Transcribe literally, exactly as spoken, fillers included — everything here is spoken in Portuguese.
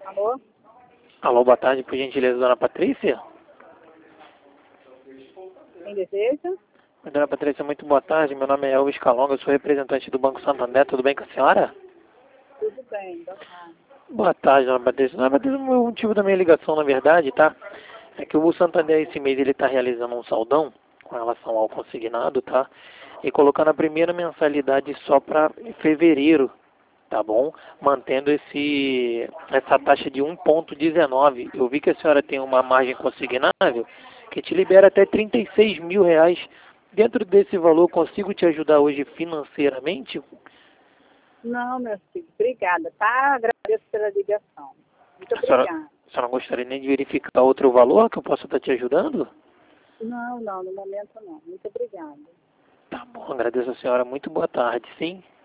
Alô? Alô, boa tarde, por gentileza, dona Patrícia? Quem deseja? Dona Patrícia, muito boa tarde, meu nome é Elvis Calonga, eu sou representante do Banco Santander, tudo bem com a senhora? Tudo bem, boa tarde. Boa tarde, dona Patrícia. Dona Patrícia, o motivo da minha ligação, na verdade, tá? É que o Santander, esse mês, ele está realizando um saldão com relação ao consignado, tá? E colocando a primeira mensalidade só para fevereiro, tá bom? Mantendo esse, essa taxa de um vírgula dezenove. Eu vi que a senhora tem uma margem consignável que te libera até trinta e seis mil reais. Dentro desse valor, consigo te ajudar hoje financeiramente? Não, meu filho, obrigada, tá? Agradeço pela ligação. Muito A senhora, obrigada. a senhora não gostaria nem de verificar outro valor que eu possa estar te ajudando? Não, não, no momento não. Muito obrigada. Tá bom, agradeço a senhora. Muito boa tarde, sim.